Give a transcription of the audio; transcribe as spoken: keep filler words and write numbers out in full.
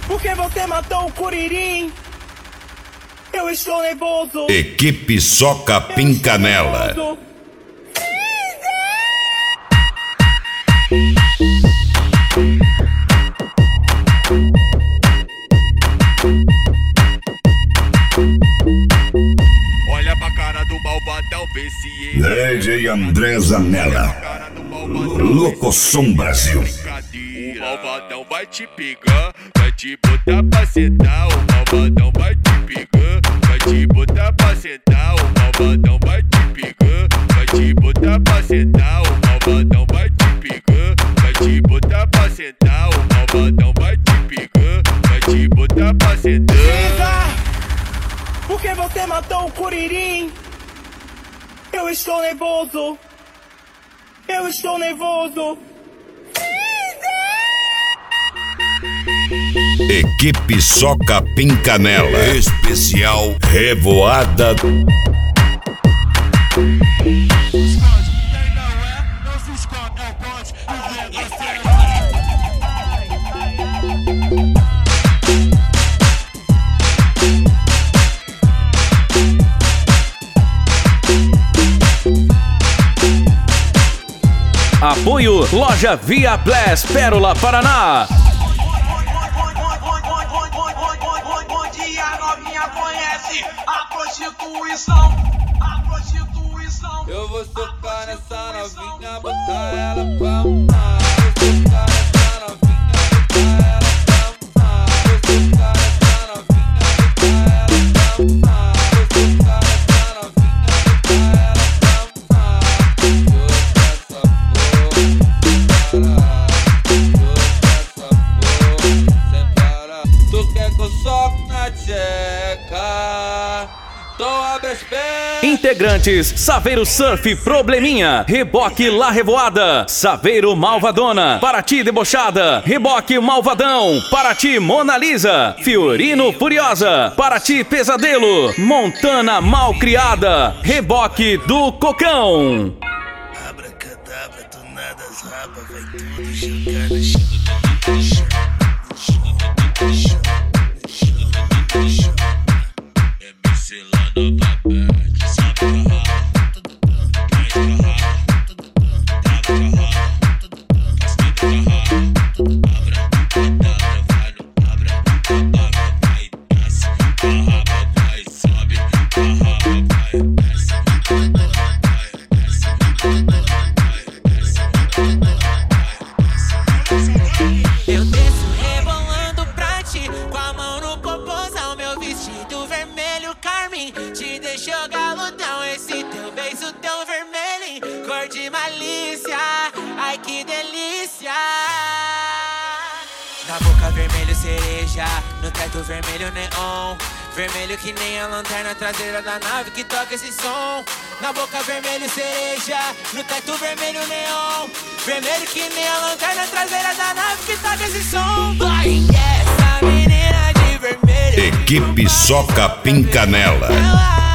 Porque você matou o Curirim. Eu estou nervoso. Equipe Só Capim Canela. Olha pra cara do malvadão, vê se ele D J André Zanella, Locosom Brasil. O malvadão vai te pegar, vai te botar pra sentar. O malvadão vai te pegar, vai te botar pra sentar. O malvadão vai te pegar, vai te botar pra sentar. O malvadão vai te pegar, vai te botar pra sentar. O malvadão vai te pegar, vai te botar pra sentar. Porque você matou o Curirim. Eu estou nervoso. Eu estou nervoso. Equipe Só Capim Canela. Especial Revoada. Apoio Loja Via Plus, Pérola, Paraná. Bom dia, novinha, conhece a prostituição, a prostituição. Eu vou socar nessa novinha, botar ela pra mamar. Vou socar nessa novinha, botar ela pra mamar. Vou socar nessa novinha, botar ela pra mamar. Vou socar nessa novinha, botar ela pra mamar. Tu quer que eu soque na tcheca? Então abre as pernas. Integrantes: Saveiro Surf, Probleminha, Reboque La Revoada, Saveiro Malvadona, Paraty Debochada, Reboque Malvadão, Paraty Mona Lisa, Fiorino Furiosa, Paraty Pesadelo, Montana Malcriada, Reboque do Cocão. Abracadabra, do nada as rabas, vai tudo jogar no chão. Eu desço rebolando pra ti, com a mão no popozão, meu vestido vermelho carmim te deixou galudão, esse teu beijo tão vermelho, cor de malícia, ai que delícia. Na boca vermelho cereja, no teto vermelho neon, vermelho que nem a lanterna traseira da nave que toca esse som. Na boca vermelho cereja, no teto vermelho neon, vermelho que nem a lanterna traseira da nave que toca esse som. Vai, essa menina de vermelho. Equipe Só Capim Canela. Ela